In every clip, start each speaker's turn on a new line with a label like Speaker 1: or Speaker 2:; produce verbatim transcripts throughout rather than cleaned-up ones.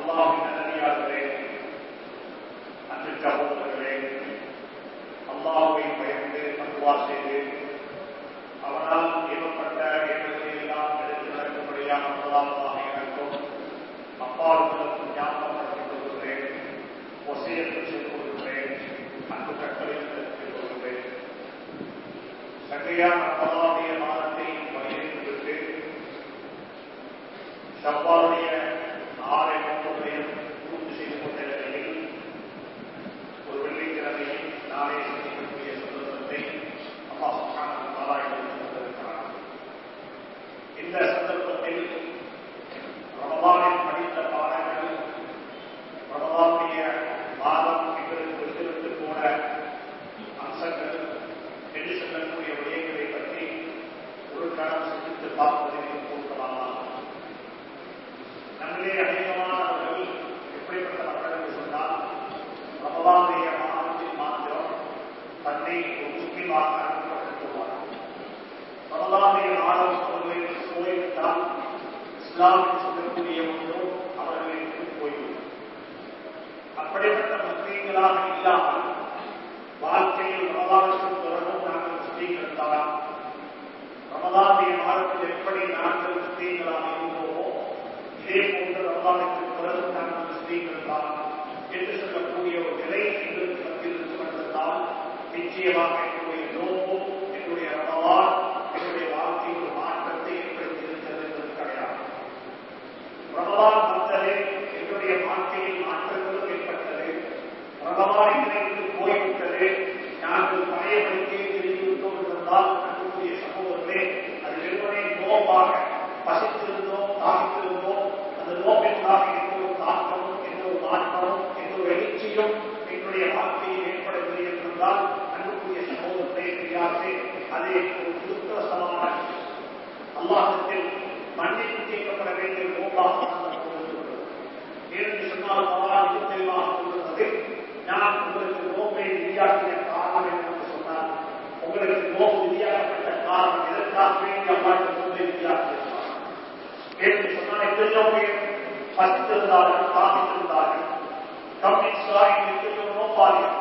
Speaker 1: அல்லாஹ்வின் நல்லடியார்களே, அன்பு சகோதரர்களே, அல்லாஹ்வை பயந்து தக்வா செய்து அவனால் ஏவப்பட்ட ஏவல்களை எல்லாம் எடுத்து நடக்கும்படியாக முதலாவதாக எனக்கும் அப்பாவுக்கும் ஞாபகப்படுத்திக் கொள்கிறேன், வசியத்தை செய்து கொள்கிறேன், அன்பு கட்டளை செய்து கொள்கிறேன். சங்கையான ரமலானுடைய மாதத்தை வலியுறுத்தி ஷவ்வாலுடைய ஆறை நோக்கங்களையும் பூர்த்தி செய்து கொண்ட நிலையில் ஒரு வெள்ளிக்கிழமையில் நாளை சந்திக்கக்கூடிய சந்தர்ப்பத்தை அல்லாஹ் சுப்ஹானஹு வ தஆலா எங்களுக்கு தந்திருக்கிறார். இந்த சந்தர்ப்பத்தில் ரமலானில் படித்த பாடங்கள், ரமலானுடைய மாதம் எங்களுக்கு விட்டுவிட்டு போன அம்சங்கள் என்று சொல்லக்கூடிய விடயங்களை பற்றி ஒரு கணம் சிந்தித்து பார்ப்பதற்கு பொருத்தமாக நம்மிலே அதிகமானவர்கள் எப்படிப்பட்டவர்கள் என்று சொன்னால், ரமலானுடைய மாதத்தில் மாத்திரம் தன்னை ஒரு முஸ்லிமாக அனுப்பப்பட்டிருக்கிறார்கள். ரமலானுடைய மாதம் அவர்களுக்கு போய்விட்டால் இஸ்லாம் சொல்லக்கூடிய ஒன்றும் அவர்களுக்கு போய்விடும். அப்படிப்பட்ட முஸ்லீம்களாக இல்லாமல் வாழ்க்கையில் ரமலானுக்கு பிறகும் நாங்கள் முஸ்லீம்கள் தான், ரமலானுடைய மாதத்தில் எப்படி நாங்கள் முஸ்லீம்களாக இருந்தோமோ இதே போன்று ரமலானுக்கு பிறகு நாங்கள் முஸ்லீம்கள் தான் என்று சொல்லக்கூடிய ஒரு நிலை எங்களுக்கு மத்தியில் இருக்கின்றதால் நிச்சயமாக என்னுடைய நோக்கு, என்னுடைய ரமலான் என்னுடைய வாழ்க்கையில் ஒரு மாற்றத்தை ஏற்படுத்தியிருக்கிறது என்பது கிடையாது. ரமலான் வந்தது, என்னுடைய வாழ்க்கையில் மாற்றங்களும் ஏற்பட்டது. ரமலான் எங்களுக்கு போய்விட்டது, நாங்கள் பழைய படிக்கையை திரும்பிவிட்டோம் என்றால் அன்புக்குரிய சகோதரர்களே, அது வெறுமனே நோவாக பசித்திருந்தோம், தாக்கித்திருந்தோம். அந்த நோக்கிற்காக எந்த ஒரு தாக்கமும், எந்த ஒரு மாற்றமும், எந்த ஒரு எழுச்சியும் என்னுடைய வாழ்க்கையில் ஏற்படவில்லை என்றால் அன்புக்குரிய சகோதரத்தை தெரியாது. அதே ஒரு துருத்தவசமான அல்லாஹ்விடத்தில் மன்னிப்பு கேட்கப்பட வேண்டிய நோக்காக ஏனென்று சொன்னால் பகவான் இது தெளிவாக கொண்டிருந்தது. நான் உங்களுக்கு நோக்கை விதியாக்கிய காரணம் என்று சொன்னால், உங்களுக்கு நோக்கு விதியாக்கப்பட்ட காரணம் எதற்காக வேண்டிய அவ்வாறு நோக்கை விதியாக்கியிருந்தார் என்று சொன்னால், எத்தனையோ பேர் பசித்திருந்தார்கள், தாக்கித்திருந்தார்கள். கம்யூனிஸ்டாரின் எத்தனையோ நோக்காளிகள்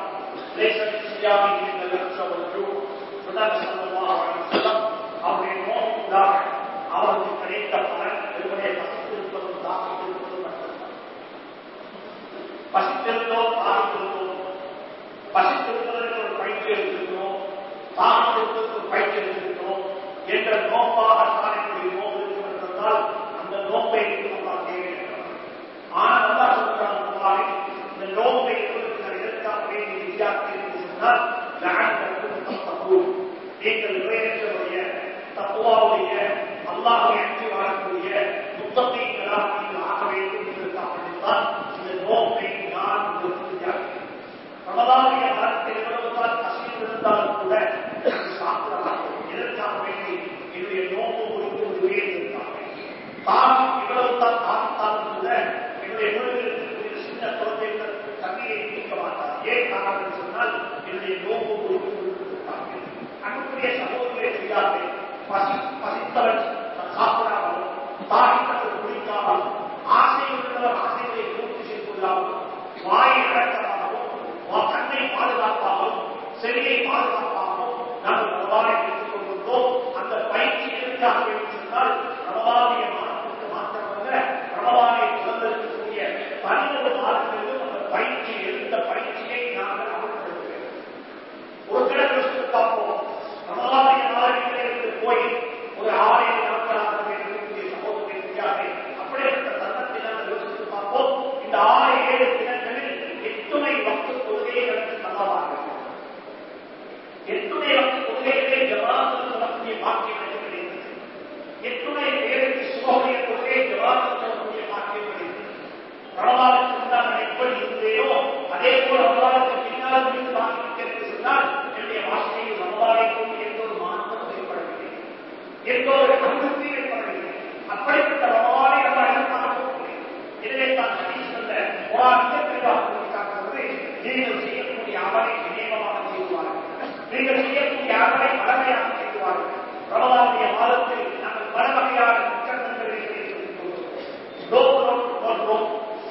Speaker 1: அவருடைய நோக்குக்காக அவருக்கு கிடைத்த பலன் வெறுமனே பசித்திருப்பதும் தாக்கித்திருப்பதும் மட்டும்தான். பசித்திருந்தோம், தாக்கித்திருந்தோம். பசித்திருப்பதற்கு ஒரு பயிற்சி எடுத்திருக்கிறோம், தாக்கித்திருப்பதற்கு ஒரு பயிற்சி எடுத்திருக்கிறோம் என்ற நோக்காகத்தான் என்னுடைய நோக்கு இருக்கிறது என்றால் அந்த நோக்கை நம்மால் தேவையில்லை. ஆனால் அல்லா சொல்கிறான், இந்த நோக்கை எதற்காக வேண்டிய விதியாக்கி என்று சொன்னால், நீங்கள் இறைவனுடைய தக்வாவுடைய அல்லாஹ்வை அஞ்சி வாழக்கூடிய முத்தத்தை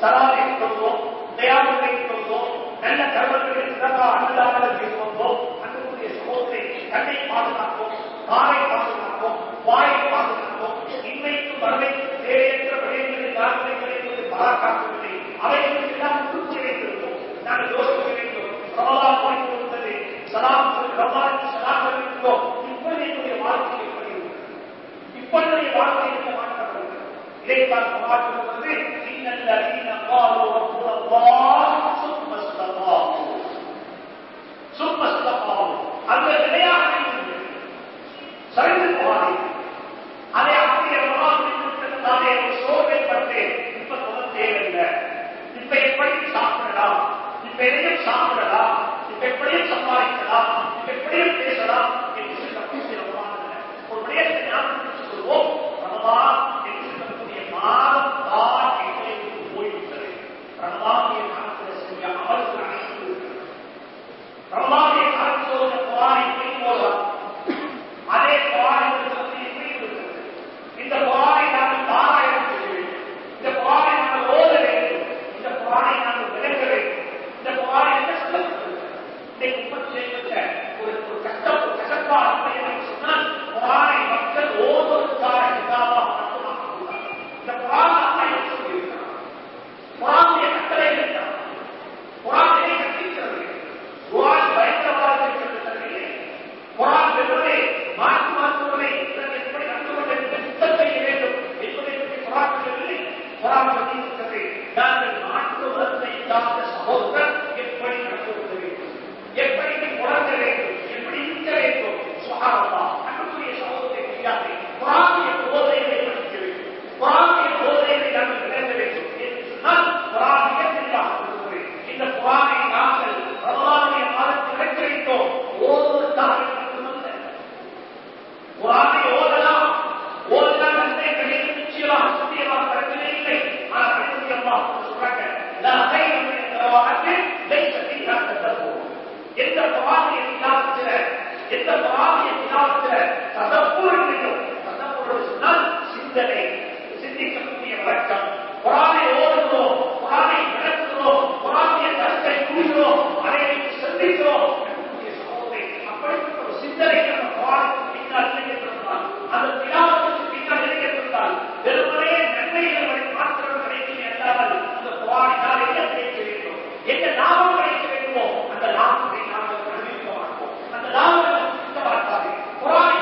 Speaker 1: சலாத்தை சொல்வோம், தயாரிப்பை சொல்வோம், நல்ல கர்மங்களில் சிறப்பாக அன்னதானங்கள் செய்வோம். அன்புடைய சகோதரை கண்ணை பாதுகாப்போம், காரை பாதுகாப்போம், வாயை பாதுகாப்போம். இன்மைக்கும் மறுமைக்கும் தேவையற்ற விடயங்களில் நாட்களை கிடைப்பது பாராட்டாக்கவில்லை. அவைகளுக்கு எல்லாம் முற்றுச்சி வைத்திருப்போம். நாங்கள் யோசிக்க வேண்டும். ரமலான் முடிந்து விட்டது, சலாம் ரமலானுக்கு சலாம் இருக்கிறோம். இப்பொழுது என்னுடைய வாழ்க்கை எப்படி இருக்கிறது? இப்பொழுதைய வாழ்க்கை என்ன மாற்றப்படுகிறது? இதைத்தான் குர்ஆன் சொல்கிறது, இன்னல்லதீன காலூ ரப்புல்லாஹ் சும்ம இஸ்தகாமூ சும்ம இஸ்தகாமூ. அந்த நிலையாக இருக்கிறது, சரிந்து போகாதீர்கள். அதை அப்படியே ரமலான் முடிந்திருக்கிறதாலே ஒரு சோர்வை பட்டு இப்ப சொல்ல தேவையில்லை. இப்ப எப்படி சாப்பிடலாம், இப்ப எதையும் சாப்பிடலாம், இப்ப எப்படியும் சம்பாதிக்கலாம், இப்ப எப்படியும் பேசலாம் என்று சொல்லக்கூடிய ரமலான் ஒரு விடயத்தை ஞாபகத்தில் சொல்வோம். ரமலான் என்று சொல்லக்கூடிய மாதம் தான் எங்களுக்கு போய்விட்டது. ரமலானுடைய காலத்தில் செய்ய அமல்கள் அனைத்து இருக்கிறது. ரமலானுடைய காலத்தில் ஒரு குர்ஆனை போதலாம், அதே குர்ஆனை எப்படி இருக்கிறது? இந்த குர்ஆனை நாங்கள் பாராயணம் செய்ய வேண்டும், இந்த குர்ஆனை நாங்கள் ஓத வேண்டும், இந்த குர்ஆனை நாங்கள் விளக்க வேண்டும். இந்த குர்ஆனை என்ன சொல்லப்படுகிறது? இன்றைக்கு உற்பத்தி செய்யப்பட்ட ஒரு ஒரு கஷ்டம் ஒரு கசப்பான முறையை சொன்னால் குர்ஆனை மக்கள் ஓதுவதற்கான கிதாபாக மட்டுமாக கூடாது. இந்த குர்ஆன் அல்லாஹ் என்ன சொல்லியிருக்கிறார்? குர்ஆனுடைய கட்டளை என்ன? குர்ஆன் எதை கற்பிக்கிறது? குர்ஆன் பயங்கரவாதத்தை சொல்லுகிறது. குர்ஆன் வெறுமனே மாற்று மருத்துவரை எப்படி நடந்து கொண்டு சுத்தம் செய்ய வேண்டும் என்பதை பற்றி குர்ஆன் சொல்லவில்லை. குர்ஆன் சொல்லியிருக்கிறது, நாங்கள் மாற்று மருத்துவத்தை சார்ந்த சகோதரர் எப்படி நடந்து கொள்ள வேண்டும், எப்படி உணர்ந்த வேண்டும், எப்படி இருக்க வேண்டும். சுப்ஹானல்லாஹ். அன்புக்குரிய சகோதரரை தெரியாது, குர்ஆனுடைய போதனைகளை படிக்க வேண்டும், குர்ஆனுடைய போதனைகளை நாங்கள் விளங்க வேண்டும் என்று சொன்னால் குர்ஆன் மிக தெளிவாக சொல்கிறது. இந்த குர்ஆனை நாங்கள் ரமலானுடைய மாதத்தில் இறக்கி வைத்தோம், ஓதுவதற்காக மட்டுமல்ல. குர்ஆனை ஓதலாம், ஓதலாம் நன்மைகளில் நிச்சயமாக சத்தியமாக பிரச்சனை இல்லை. ஆனால் அன்புக்குரிய அல்லாஹ் சொல்றாங்க, லா கைர மின் க்ராஅத்தின் லைஸ ஃபீஹா ததப்புர். எந்த குர்ஆனுடைய திலாவத்துல எந்த குர்ஆனுடைய திலாவத்துல ததப்புர் இல்லையோ, ததப்புர் சொன்னால் சிந்தனை, சிந்திக்கக்கூடிய வழக்கம். குர்ஆனை ஓதுகிறோம், குர்ஆனை விளக்குகிறோம், குர்ஆனுடைய கருத்தை கூறுகிறோம், அதை சிந்திக்கிறோம். அப்படிப்பட்ட ஒரு சிந்தனை நம்ம குர்ஆனுக்கு பின்னால் இணைக்கப்பட்டிருந்தால், அந்த திலாவத்துக்கு பின்னால் இணைக்கப்பட்டிருந்தால் வெறுமனே நன்மைகளை மாத்திரம் கிடைக்கும் என்றால் அந்த குர்ஆனினால் என்ன கிடைக்க வேண்டும், என்ன லாபம் கிடைக்க வேண்டுமோ அந்த லாபத்தை நாங்கள் அனுபவிக்க மாட்டோம். அந்த லாபத்தை சிக்க மாட்டாது. குர்ஆன்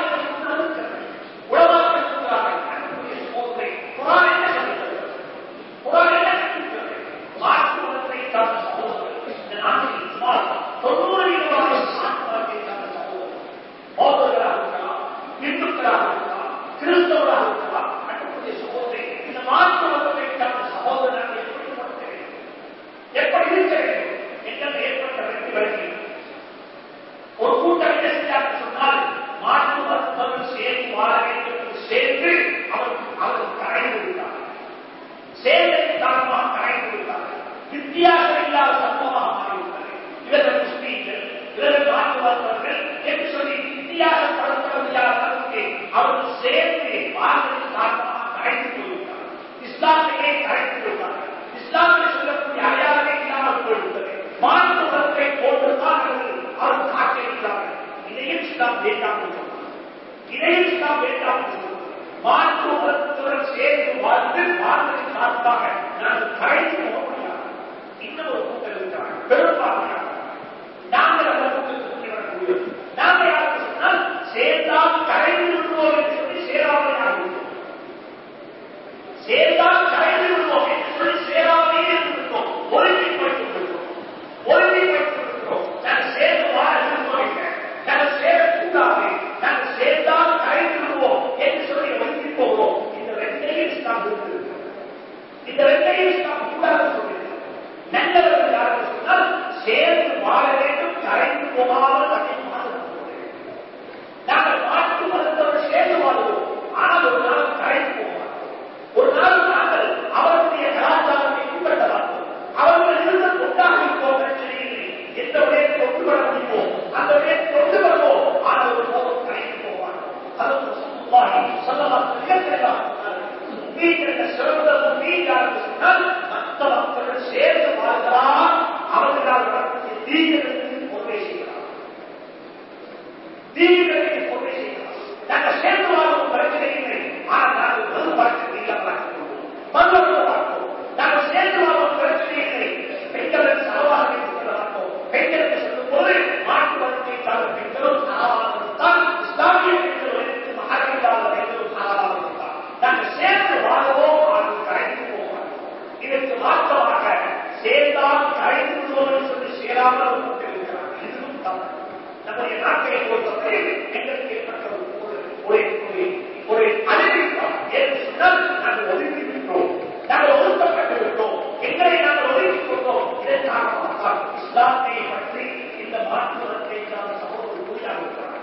Speaker 1: உலமாக்கள் சொல்கிறார்கள், அன்புக்குரிய சகோதரரை, குர்ஆன் என்ன சொல்கிறது? குர்ஆன் என்ன சொல்கிறது? மாற்று மதத்தை சார்ந்த சகோதரர்கள் இந்த நாட்டில் சுமார் தொண்ணூறு வீதமான மாற்று மதத்தை சார்ந்த சகோதரர்கள், பௌத்தர்களாக இருக்கலாம், இந்துக்களாக இருக்கலாம், கிறிஸ்தவராக இருக்கலாம். அன்புக்குரிய சகோதரை, இந்த மாற்று மதத்தை சார்ந்த சகோதரர்கள் எப்படி நடத்த வேண்டும், எப்படி இருக்க வேண்டும் எங்கள் ஏற்பட்ட வெற்றி வழங்கி ஒரு கூட்டம் என்ன செஞ்சாங்க சொன்னால், மாற்று மருத்துவர்கள் சேர்ந்து வாழ வேண்டும் என்று சேர்ந்து அவருக்கு அவருக்கு கரைந்து விட்டார்கள். சேர்ந்ததன் காரணமாக கரைந்து விட்டார்கள். வித்தியாசம் இல்லாத சமூகமாக மாறிவிட்டது. இவர்கள் முஸ்லீம்கள், இவர்கள் மாற்று மருத்துவர்கள் என்று சொல்லி வித்தியாசப்படுத்த முடியாத அளவுக்கு அவர்கள் சேர்ந்து வாழ்ந்ததன் காரணமாக கரைந்து போய்விட்டார்கள். இஸ்லாத்தையே கரைந்து விட்டார்கள். இஸ்லாமில் சொல்லக்கூடிய அடையாளமே இல்லாமல் போய்விட்டது. மாற்று மதத்தை போன்றுதான் அவர்கள் அவர்கள் ஆக்கியிருக்கிறார்கள். இதையும் இஸ்லாம் வேண்டாம் என்று சொன்னார். இதையும் இஸ்லாம் வேண்டாம் என்று சொன்னார். மாற்று மதத்துடன் சேர்ந்து வாழ்ந்து வாழ்ந்ததன் காரணமாக நாங்கள் கரைந்து போக முடியாது. இன்னும் ஒரு கூட்டம் இருக்கிறார்கள், பெரும்பான்மையாக நாங்கள் அந்த கூட்டத்தில் வரக்கூடியது. நாங்கள் யாருக்கு சொன்னால் சேர்ந்தால் கரைந்து விடுவோம் என்று சொல்லி சேராமையாக இருக்கிறோம். சேர்ந்தால் கரைந்து விடுவோம் என்று சொல்லி சேராமையே இருந்திருக்கோம். ஒருமைப்படுத்தி விடுகிறோம், ஒருமைப்படுத்தி விடுகிறோம். நாங்கள் சேர்ந்து வாழ விரும்புவோம் இல்லை, நாங்கள் சேரக்கூடாது, நாங்கள் சேர்ந்தால் கரைந்து விடுவோம் என்று சொல்லி ஒதுக்கி போகிறோம். இந்த ரெண்டையும் இஸ்லாம் இருக்கிறது. இந்த ரெண்டையும் இஸ்லாம் தீவிரத்துக்கு பொறுமை செய்யலாம், தீவிரத்துக்கு பொறுமை செய்யலாம். நாங்கள் சேர்ந்து வாழும் பிரச்சனை இல்லை, ஆனால் நாங்கள் மறு வாழ்க்கை இல்லாமல் மறுவர்கள் பார்ப்போம். நாங்கள் சேர்ந்து வாழும் பிரச்சனை இல்லை, பெண்களுக்கு சரவாக கொள்ள மாட்டோம். பெண்களுக்கு சொல்லும் போது மாற்று மதத்தை சார்ந்த பெண்களும் சரவாக இருந்தால் இஸ்லாமிய பெண்கள் எடுத்து மகரில்லாத பெண்களும் சரவாக இருந்தால் நாங்கள் சேர்ந்து வாழவோம், ஆனால் கரைந்து போவோம். இதற்கு மாற்றமாக சேர்ந்தால் கரைந்து விடுவோம் சொல்லி சேராமல் கொண்டிருக்கிறார். இதுவும் தவறு. நம்முடைய நாட்டை பொறுத்தவரை எங்களுக்கு ஏற்பட்ட ஒரு ஒரு அறிவிப்பார் என்று சொன்னால் நாங்கள் ஒதுக்கி விட்டோம், நாங்கள் ஒதுக்கப்பட்டு விட்டோம், எங்களை நாங்கள் ஒதுக்கிக் கொண்டோம். இதற்காக இஸ்லாத்தை பற்றி இந்த மாற்று மதத்தை சார்ந்த சமூகம் கூறியாக இருக்கிறார்.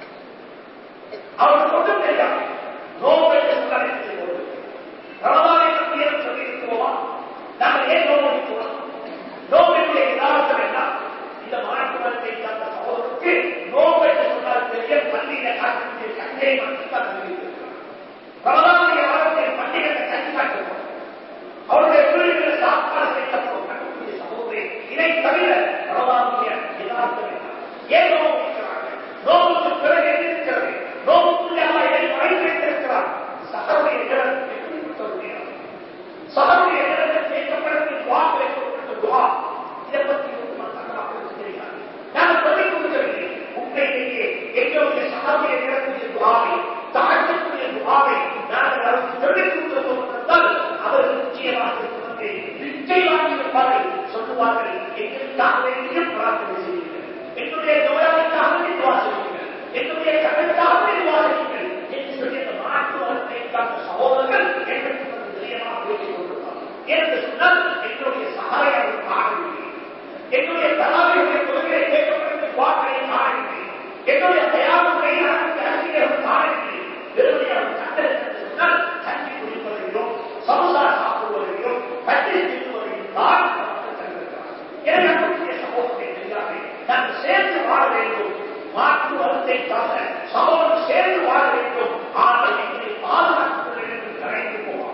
Speaker 1: அவர் ஒன்றும் தெரியாது. நோம்பை சொல்லிக் கொண்டு ரமதானை பற்றி ஏன் சொல்லியிருக்கிறோமா? நாங்கள் ஏன் நோம்பு இருக்கிறோம்? நோம்பினுடைய யதார்த்தம் என்ன? இந்த மாற்று மதத்தை சார்ந்த சமூகத்துக்கு நோம்பை சொன்னால் தெரிய பள்ளியில காட்டக்கூடிய கண்ணை மட்டும்தான் தெரிவித்திருக்கிறார். ரமதானுடைய வாரத்தில் பண்டிகைகளை கட்சி காட்டுவோம், அவருடைய வீடுகளில் சாப்பாடு செய்யப்படும் கட்டக்கூடிய சமூகம். இதை தவிர ரமதானுடைய யதார்த்தம் என்ன? ஏன் நோம்பு இருக்கிறார்கள்? நோம்புக்கு பிறகு இருக்கிறது, நோம்புக்குள்ளாக இதை மறைத்து வைத்திருக்கிறார். சகருடைய நேரம் எப்படிப்பட்டவருடைய சகருடைய நேரத்தில் கேட்கப்படும் வாக்களை சொல்லப்பட்ட துவா, இதை பற்றி மக்களுக்கு தெரியாது. நாங்கள் சொல்லிக் கொடுக்கவில்லை. உண்மையிலேயே எங்களுடைய சகருடைய நேரக்கூடிய துவாவை, தாக்கக்கூடிய துவாவை நாங்கள் அவருக்கு சொல்லிக் கொடுத்தோம் என்றால் அவர் நிச்சயமாக வந்து நிச்சயமாக இருப்பார்கள். சொல்லுவார்கள், எங்களுக்காக வேண்டியும் பிரார்த்தனை செய்யுங்கள், என்னுடைய நோயாளிக்காக துவா செய்யுங்கள், என்னுடைய கடனுக்காக துவா செய்யுங்கள் என்று சொல்லி அந்த மாற்று மதத்தை காத்த சகோதரர்கள் எங்களுக்கு வந்து நிலையமாக பேசிக் கொண்டிருப்பார்கள். என்று சொன்னால் எங்களுடைய சகலை அவர் காணவில்லை, என்னுடைய தலாவுடைய கொள்கையை கேட்கப்பட்ட வாக்களை காணவில்லை, என்னுடைய தயாருடைய அரசியல் காணவில்லை. வெறுமையாக கண்டறிந்து சொன்னால் கஞ்சி குடிப்பதையோ சமுதாய சாப்பிடுவதையோ கட்டி தீர்வதையும் தான் நமக்கு தந்திருக்கிறார். எனவே நம்முடைய சமூகத்தை தெரியாது. நாங்கள் சேர்ந்து வாழ வேண்டும், மாற்று மதத்தை காக்க சமூகம் சேர்ந்து வாழ வேண்டும். ஆனால் எங்களை பாதுகாப்பு என்று கரைந்து போவார்,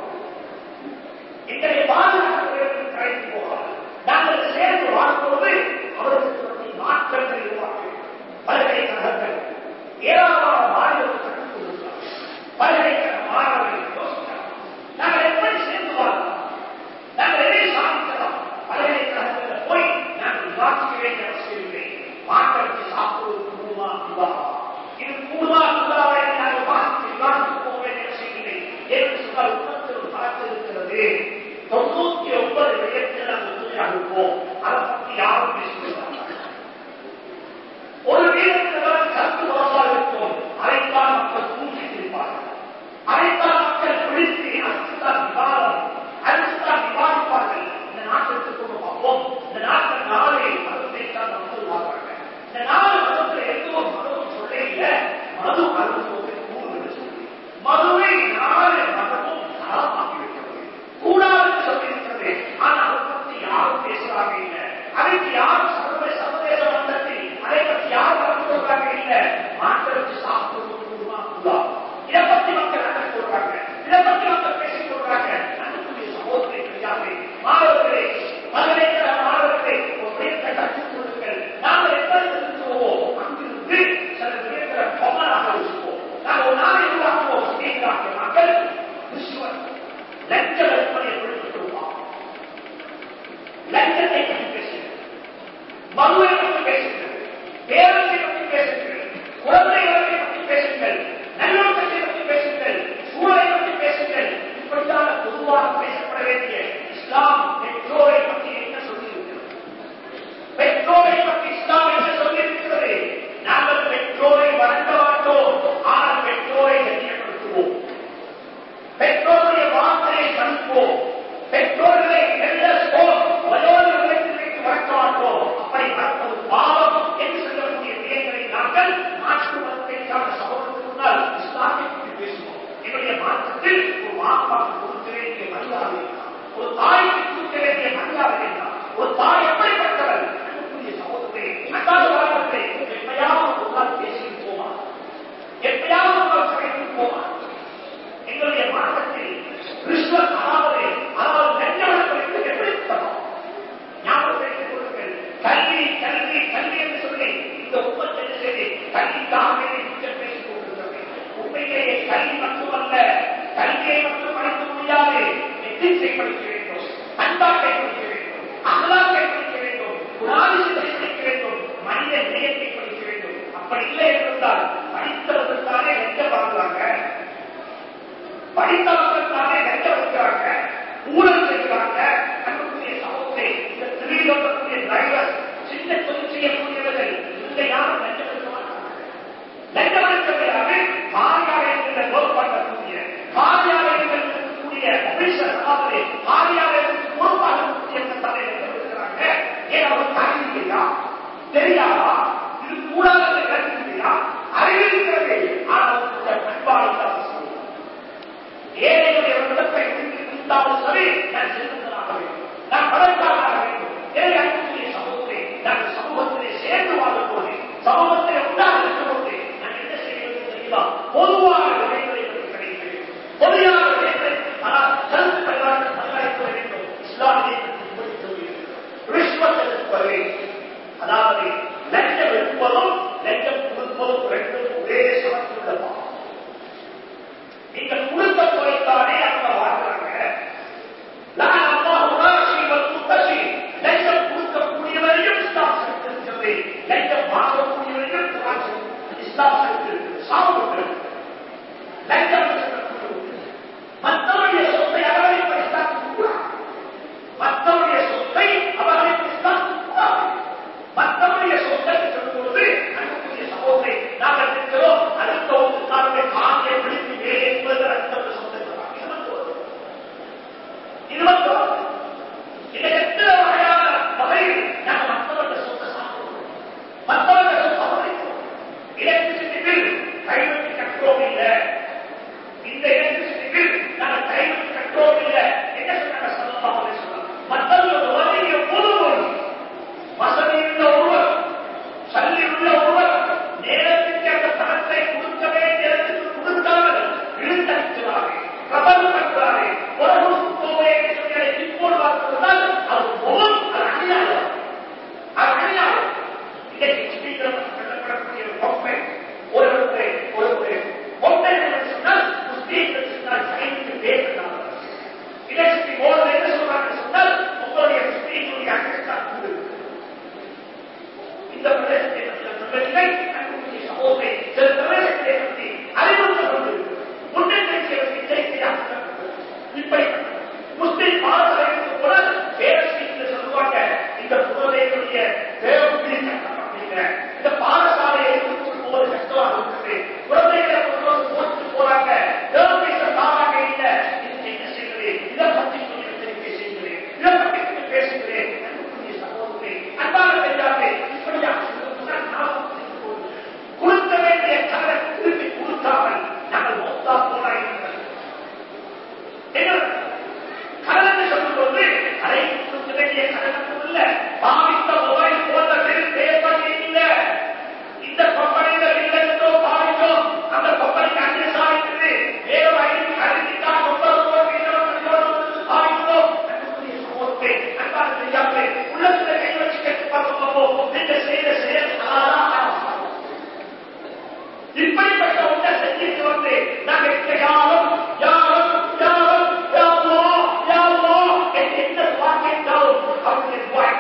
Speaker 1: எங்களை பாதுகாப்பு என்று கரைந்து போவார். நாங்கள் சேர்ந்து வாழ்போது அவர்களுக்கு மாற்றங்கள் உருவாக்க பல்கலைக்கழகங்கள் ஏராளமான மாநிலங்கள் கற்றுக் கொண்டிருக்கிறார். பல்கலைக்கழக மாணவர்கள் யோசிக்கலாம், நாங்கள் எப்படி சேர்ந்து வாழலாம், நாங்கள் எதை சாதிக்கலாம். பல்கலைக்கழகத்தில் போய் நாங்கள் விவாதிக்க வேண்டிய அவசியம் இல்லை. மாற்றத்தை சாப்பிடுவது கூடுமா கூடா, இது கூடுமா கூடாதா என்று நாங்கள் வாசித்து விவாதித்து போக வேண்டிய அவசியம் இல்லை. என்று சொன்னால் உலகத்தில் பார்த்து இருக்கிறது தொண்ணூத்தி ஒன்பது விடயத்தில் நாங்கள் உறுதியாக இருப்போம். அதை பற்றி யாரும் பேசுகிறார்கள். ஒரு வீரத்தில் கருத்து உறவாக இருக்கும், அதைத்தான் மக்கள் தூக்கி இருப்பார்கள், அதைத்தான் மக்கள் பிடித்து அரசுதான் விவாதம், அரசுதான் விவாதிப்பார்கள். இந்த நாட்டிற்கு கொண்டு பார்ப்போம். இந்த நாட்டில் நாளை மதத்தை தான் மக்கள் வாழ்வாங்க. இந்த நாலு மதத்தில் எந்த ஒரு மதமும் சொல்ல இல்லை மது அருந்துவது கூறு என்று சொல்லி மதுவை நாலு மதமும் தரமாக்கிவிட்டது, கூடாது சொல்லியிருக்கிறது. ஆனால் அதை பற்றி யாரும் பேசுறாங்க இல்லை, அதுக்கு யாரும் சர்வ சர்வதேச மன்றத்தில் அதை பற்றி யாரும் நடந்து கொள்றாங்க இல்லை. மாற்றத்தை சாப்பிடுவது கூடுமா கூடா, இதை பற்றி மக்கள் நடந்து கொள்றாங்க, இதை பற்றி மக்கள் பேசிக் கொள்றாங்க. அன்புக்குரிய சகோதரி தெரியாது மாணவர்களே, பல்கலைக்கழக மாணவர்களே, ஒரு விடயத்தை கற்றுக் கொள்ளுங்கள். நாங்கள் எப்படி இருக்கிறோம் அங்கிருந்து சில விடயங்களை பொம்மனாக வச்சுப்போம். நாங்கள் ஒரு நாளை உருவாக்குவோம். அப்படிங்கிறாங்க மக்கள் விசுவன் லஞ்ச விற்பனை கொடுத்துருப்பான், லஞ்சத்தை பற்றி பேசுங்கள், மதுவை பற்றி பேசுங்கள், பேரத்தை பற்றி பேசுங்கள், குழந்தை வளர்ப்பை பற்றி பேசுங்கள், நல்லொழுக்கத்தை பற்றி பேசுங்கள், சூழலை பற்றி பேசுங்கள். இப்படியான பொதுவாக பேசப்பட வேண்டிய இஸ்லாம் பெற்றோரை பற்றி என்ன சொல்லியிருக்கிறது? பெற்றோரை பற்றி இஸ்லாம் என்ன சொல்லியிருக்கிறது? நாங்கள் பெற்றோரை வணங்க மாட்டோம், ஆனால் பெற்றோரை கண்ணியப்படுத்துவோம், பெற்றோருடைய வார்த்தையை மதிப்போம், பெற்றோர்களை வயோதி வைத்து வளர்க்க மாட்டோம். அப்படி வளர்ப்பது பாவம் என்று சொல்லக்கூடிய விடயங்களை நாங்கள் மாற்று மதத்தை சார்ந்த சமூகத்துக்கு முன்னால் இஸ்லாத்தை பற்றி பேசுவோம். என்னுடைய மாற்றத்தில் ஒரு மாப்பாக்கு கொடுக்க வேண்டிய மரியாதை, ஒரு தாய்க்கு படித்தவர்கள் தானே லஞ்சம் வைக்கிறாங்க, ஊழல் செய்கிறாங்க. அன்புக்குரிய சமூகத்தை இந்த திடீர்க்கூடிய டிரைவர் சின்ன தொழில் செய்யக்கூடியவர்கள் இந்த யாரும் லஞ்சம் வைக்க மாட்டாங்க. லஞ்சம் வைக்கவையாக காரியாலயங்களில் ஒர்க் பண்ணக்கூடிய காரியாலயங்கள் இருக்கக்கூடிய ஆபீசர் அதாவது காரியாலயத்துக்கு பொறுப்பாக இருக்கக்கூடிய தலை லஞ்சம் வைக்கிறாங்க. ஏன் அவர் தாங்கியா தெரியாதா? இது கூடாத கருத்துலையா? அறிவிக்கிறது. ஆனால் பண்பாடு ஏழைகளுடைய விடத்தை இருந்தாலும் சரி, நான் செல்வந்தனாக வேண்டும், நான் பணக்காரனாக வேண்டும். ஏழை அன்புக்குரிய சமூகத்தை நாங்கள் சமூகத்திலே சேர்ந்து வாழும் போது, சமூகத்தை உண்டாக இருக்கும் போது நான் என்ன செய்வது தெரியுமா? பொதுவான விடயங்களை கிடைக்கிறேன், பொதுவான விடயங்களை கருத்து பல்லாய்க்க வேண்டும். இஸ்லாமியை ரிஷ்வத் எடுப்பது, அதாவது லஞ்சம் எடுப்பதும் லஞ்சம் கொடுப்பதும் ரெண்டும் ஒரே சமத்துள்ளதா? நீங்கள் கொடுத்த துறைத்தானே அவங்க வாழ்றாங்க. லஞ்சம் கொடுக்கக்கூடியவரையும் இஸ்லாம் செலுத்திருக்கிறது, லஞ்சம் வாங்கக்கூடியவரையும் இஸ்லாம் செலுத்திருக்கிறது. சாப்பிட்டு லஞ்சம் மற்றவருடைய சொத்தை அபகரிப்பதற்காக மற்றவருடைய சொத்தை அபகரிப்பதற்காக மற்றவருடைய சொத்தை சொல்லும்போது அன்புக்குரிய சகோதரை நாங்கள் இருக்கிறோம். அடுத்த ஒரு காலத்தை காணியை பிடித்து வேலை என்பது அடுத்த சொத்தை இது மட்டும் இதை எத்தனை வகையான வகையில் நாங்கள் மற்றவர்கள் சொத்தை சாப்பிடுவோம், மற்றவர்கள் சொத்தை அபகரிப்போம். எலக்ட்ரிசிட்டி பில் கைவெட்டி கட்டுறோம் இல்லை, இந்த எலக்ட்ரிசிட்டி பில் நாங்கள் கைவெட்டி கட்டுறோம் இல்லை. என்ன சொன்னாங்க? சொல்லலாம் சொன்னாங்க மற்றவர்கள் வகையை பொதுவோம். வசதியுள்ள ஒருவர், சல்லியுள்ள ஒருவர் நேரத்திற்கு அந்த பணத்தை கொடுக்க வேண்டிய இடத்துக்கு கொடுக்காமல் இழுத்தடிக்கிறார்கள், பிரபலம் பண்றார்கள். உறவு கோவை சொல்லி இப்போது பார்த்தால் அது போல் அது அநியாயம், அது அநியாயம். இன்றைக்கு ஸ்பீக்கர் சொல்லப்படக்கூடிய பொம்மை ஒரு ஒரு பொம்மை சொன்னால் ஸ்பீக்கர் சொன்னால் சைனுக்கு பேசுகிறாங்க. எலக்ட்ரிசிட்டி போர்டு என்ன சொல்றாங்க சொன்னால் உங்களுடைய ஸ்பீக்கருடைய அங்கஸ்தான் கூடு. இந்த பிரதேசத்தை பற்றி சொல்லவில்லை. அன்புக்குரிய சகோதரை சில பிரதேசத்தை பற்றி அறிவுறுத்தல் கொண்டிருக்கிறது. முன்னெச்சரிக்கை எச்சரிக்கையாக இப்படி முஸ்லிம் பாடசாலைக்கு கூட பேரரசு சொல்லுவாங்க. இந்த குழந்தைகளுடைய தேவப்பிடி சட்டம் அப்படிங்கிற இந்த பாடசாலையை போது கஷ்டமாக இருக்குது. குழந்தைகளை போட்டு போறாங்க, தேவப்பீச தாராக இல்லை. இதுக்கு என்ன செய்வது? இதை பற்றி கொஞ்சம் எச்சரிக்கை செய்கிறேன், இதை பற்றி கொஞ்சம் பேசுகிறேன். அன்புக்குரிய சகோதரை அன்பான பெரியாரே, இப்படியாக கொடுக்க வேண்டிய கடனை திருப்பி கொடுக்காமல் நாங்கள் மொத்தா போராடி கடன் சொல்லும்போது அதை கொடுக்க வேண்டிய கடன் இல்ல, பாவித்த மொபைல் போன்றதில் தேவைப்படி இல்லை. இந்த கம்பெனியில் இல்லை என்றோ பாவித்தோம், அந்த கம்பெனிக்கு அஞ்சு சாதித்தது வேறு வயதில் அறிவித்தால் பாவித்தோம். அன்புக்குரிய சமூகத்தை அன்பான பெரியாரே, உள்ளத்தில் கை வச்சு கேட்டு பார்ப்போம். நீங்க செய்த செயல் இப்படிப்பட்ட ஒன்றை செஞ்சுட்டு வந்து நாங்கள் யாரும் யாரும் யாரும் யாரோ யாரோ என்ன வாக்கிட்டாலும் அவருடைய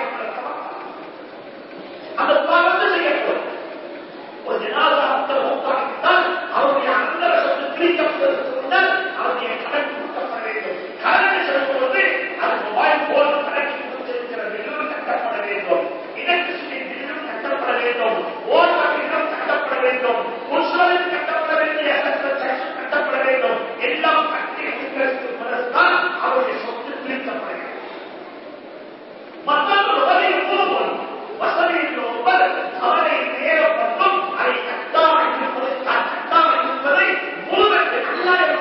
Speaker 1: அந்த வந்து செய்யப்படும். ஒரு ஜனாதாரத்தில் மூத்தாகிவிட்டால் அவருடைய அந்தர சொத்து பிரிக்கப்படுவதற்கு அவருடைய கடன் கொடுக்கப்பட வேண்டும். கடன் செலுத்துவது அது மொபைல் போல் கணக்கு கொடுத்திருக்கிற பில்லும் கட்டப்பட வேண்டும், எலக்ட்ரிசிட்டி பில்லும் கட்டப்பட வேண்டும், ஓட்டர் பில்லும் கட்டப்பட வேண்டும், முஸ்லிம் கட்டப்பட வேண்டிய கட்டப்பட வேண்டும். எல்லாம் கட்டி முடிக்கிறதுக்கு பிறகுதான் அவருடைய சொத்து பிரிக்கப்பட வேண்டும். மற்றொரு வகையில் போதும் வசதியில் ஒருவர் அவரை தேவைப்பட்டும் அதை கட்டாமல் இருப்பதை கட்டாமல் இருப்பதை முழுவதை அநியாயம்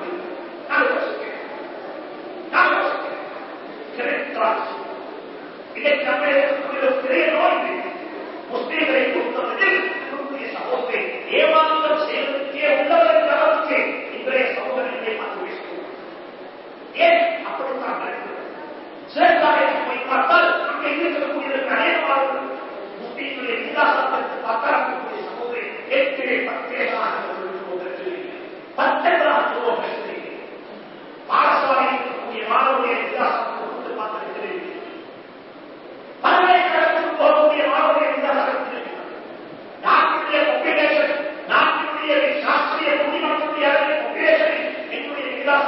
Speaker 1: இதை தமிழக பெரிய நோய் முஸ்லீம்களை பொறுத்தவரையில் சமூகத்தை ஏமாற்றம் செய்வதற்கே உள்ளவர் என்ற அளவுக்கு இன்றைய சமூகத்திலே பார்த்து பேசுகிறோம். ஏன் அப்படித்தான் நடக்கிறது? சிறப்பாக போய் பார்த்தால் அங்கே இருக்கக்கூடியதற்கு அநேகமாக முஸ்லீம்களுடைய விதாசத்திற்கு பார்த்தால் சமூகத்தை ஏற்கனவே பத்தேகளாக பத்தேகளாக பாடசாலையில் இருக்கக்கூடிய மாணவருடைய விதாசத்தை கொண்டு பார்த்திருக்கிறேன். பல்கலைக்கழகத்துக்கு போகக்கூடிய மாணவருடைய விதாசத்தில் நாட்டினுடைய நாட்டினுடைய சாஸ்திரிய குடிமக்களுடைய என்னுடைய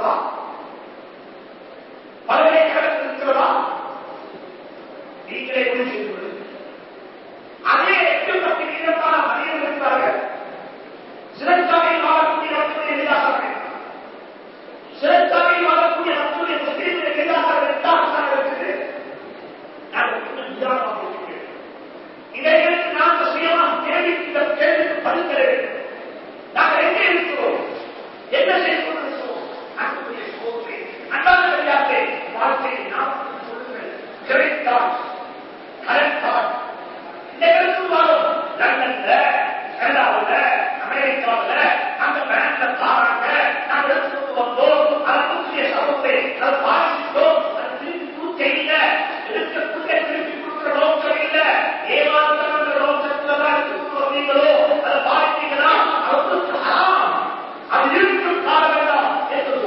Speaker 1: இருக்கிறதா? பல்கலைக்கழகத்தில் இருக்கிறதா? நீங்களே முடிவு செய்து கொள்ளுங்கள். அதே எட்டு பத்து வீதமான மனிதர்கள் இருக்கிறார்கள். சிறைச்சாலையில் வாழக்கூடிய மக்களுடைய எதிராக சிறைச்சாலையில் வாழக்கூடிய மக்களுடைய முஸ்லீம்களுடைய எதிராக எட்டாக இருக்குது. நாங்கள் இன்னும் நிதானமாக இருக்கிறோம். இதைகளுக்கு நாங்கள் சுயமாக கேள்வி இந்த கேள்விக்கு பதில் தர வேண்டும். நாங்கள் எங்கே இருக்கிறோம்? என்ன செய்து கொண்டிருக்கிறோம்? அன்புடைய சோதனை அன்பான கிடையாது. வாழ்க்கையை நாம் சொல்லுங்கள். கிடைத்தான் கரெக்டான் இந்த கருத்து வாழும் லண்டன்ல கனடாவில் அமெரிக்காவில் அந்த பேங்க்ல தாராங்க. நாங்கள் எடுத்துக்கொண்டு வந்தோம். அதற்குரிய சமூகத்தை அதை பாதித்தோம். அது திருப்பி கொடுக்க இல்லை. எடுக்கக்கூடிய திருப்பி கொடுக்கிற நோக்கம் இல்லை. ஏமாற்ற நோக்கத்தில் தான் எடுத்துக்கொண்டு வந்தீங்களோ அதை பாதித்தீங்கன்னா அவருக்கு ஹராம். அது இருக்கும் காலம் வேண்டாம் என்று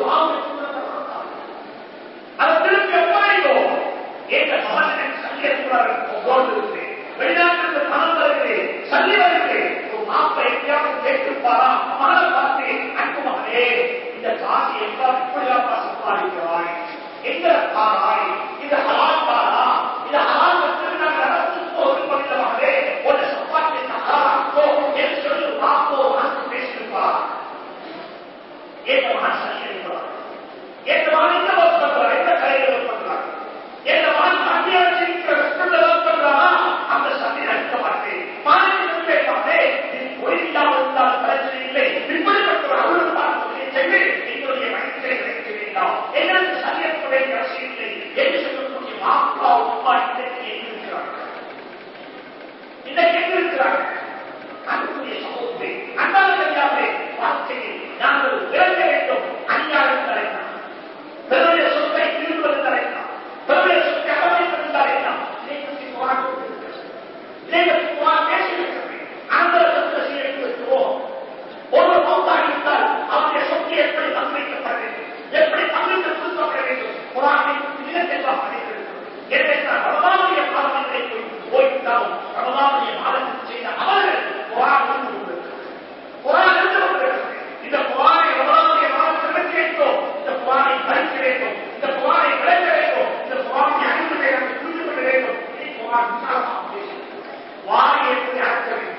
Speaker 1: அதை திருப்பி எப்போ எங்க மகன் சல்லி இருக்கிறார்கள். வெளிநாட்டிற்கு பணம் வருகிறேன் சல்லி வருகிறேன். ஒரு மாப்பை எப்படியாவது கேட்டிருப்பாரா? மகனை பார்த்து அன்பு மகனே இந்த காசு எல்லாம் இப்படியாப்பா சம்பாதிக்கிறாய், எங்க காராய், இது ஹலால் காரா, இது ஹலால் நாங்கள் நடத்துக்கோ விருப்பமில்லை மகனே, ஒரு சம்பாதித்த ஹலாலாக்கோ என்று சொல்லி மாப்போ மனசு பேசியிருப்பார். எந்த மகன் சல்லி இருக்கிறார்? எந்த மகன் எந்த ஒர்க் பண்றார்? எந்த கலையில் ஒர்க் பண்றார்? எந்த மகன் மத்தியாட்சி இருக்கிற ரெஸ்டாரண்ட் ஒர்க் பண்றாரா? அந்த சல்லி அளிக்க மாட்டேன். மாநிலத்தை கேட்பாங்களே இது பொய்யாமல் இருந்தால் பிரச்சனை இல்லை. இப்படிப்பட்ட ஒரு அருள் செய்து எங்களுடைய வயிற்றை கிடைக்க வேண்டாம். எங்களுக்கு சரியக்கூடிய அவசியம் இல்லை என்று சொல்லக்கூடிய மாப்பா உப்பா இன்றைக்கு எங்கிருக்கிறார்கள்? இன்றைக்கு எங்கிருக்கிறார்கள்? அன்புடைய சமூகத்தை அன்பான தெரியாமலே வாழ்க்கையில் நாங்கள் விளங்க வேண்டும். அநியாயம் தலைக்கலாம், பெருடைய சொத்தை திரும்புவது தலைக்கலாம், பெருடைய சொத்தை அவமதிப்பது தலைக்கலாம். இதை பற்றி போராட்டம் இதை பற்றி போராட்டம் பேசியிருக்கிறது. அனந்தரத்தில் செய்யப்படுகிறோம். ஒருவர் மௌத்தாகிவிட்டால் அவருடைய சொத்தை எப்படி பங்களிக்கப்பட வேண்டும், எப்படி பங்களித்து கொடுக்கப்பட வேண்டும். குரானில் மிக தெளிவாக பண்ணியிருக்கிறது. எனவே ரமலானுடைய காலங்களை போய்விட்டாலும் ரமலானுடைய மாதத்தில் செய்த அவர்கள் குரான் இருந்து கொண்டிருக்கிறது. குரான் இருந்து கொண்டிருக்கிறது. இந்த குரானை ரமலானுடைய மாதத்தில் விளக்க வேண்டும். இந்த குரானை படிக்க வேண்டும். இந்த குரானை விளக்க வேண்டும். இந்த குரானை அறிவுரை நாங்கள் புரிந்து கொள்ள வேண்டும். இதை குரான் விசாலமாக பேசுகிறது. வாயை எப்படி அடக்க வேண்டும்,